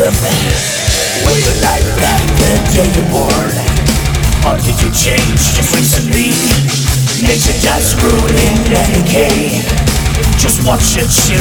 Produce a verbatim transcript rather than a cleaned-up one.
Were you like that the day you were born? Or did you change just recently? Nature just ruling the decay. Just watch it, she